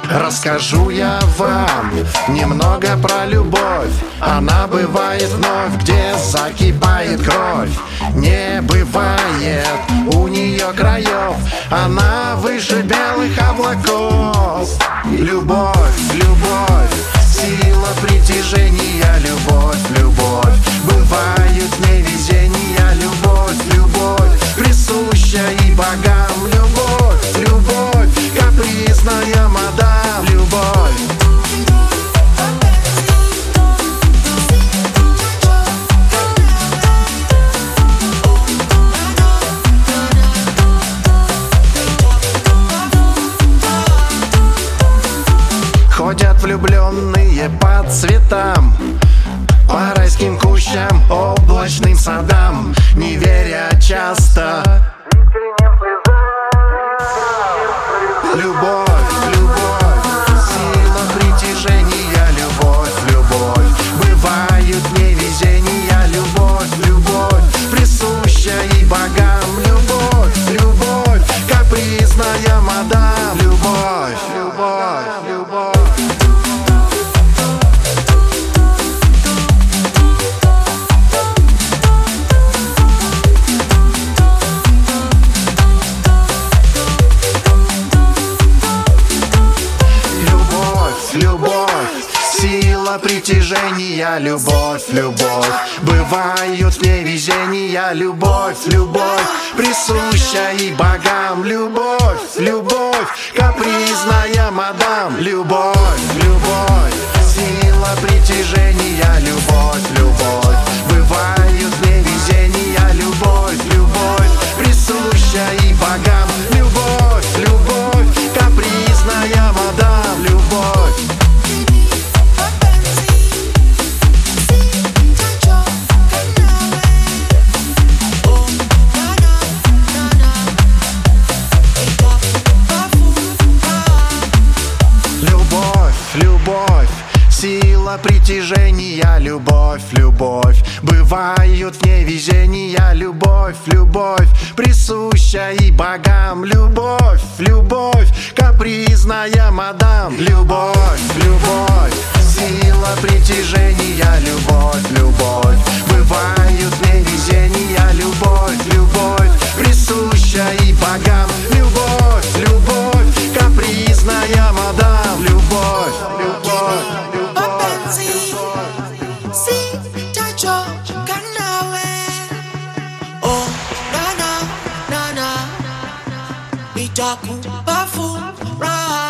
Расскажу я вам немного про любовь. Она бывает вновь, где закипает кровь. Не бывает у нее краев, она выше белых облаков. Любовь, любовь, сила притяжения. Любовь, любовь, бывают в ней везения. Любовь, любовь, присуща и богам. Любовь, любовь, капризная мадам. Любовь. Ходят влюбленные по цветам, по райским кущам, облачным садам, не веря часто. Любовь, любовь, сила притяжения. Любовь, любовь, бывают в ней везения. Любовь, любовь, присуща и богам. Любовь, любовь, капризная мадам. Любовь, любовь, любовь. Любовь, сила притяжения. Любовь, любовь, бывают в ней везения. Любовь, любовь, присуща и богам. Любовь, любовь, капризная мадам. Любовь, любовь, сила притяжения. Любовь, любовь, бывают в ней везения. Любовь, любовь, присуща и богам. Любовь, любовь, капризная мадам. Любовь. Любовь, сила притяжения. Любовь, любовь, бывают в ней везения. Любовь, любовь, присуща и богам. Любовь, любовь, капризная мадам. Любовь, любовь, сила притяжения. Любовь, любовь, бывают в ней везения. Любовь, любовь, присуща и богам. Любовь, любовь, капризная мадам. Любовь, любовь, mapenzi sitachoka nawe. Oh, nana, nana, nitakupa furaha.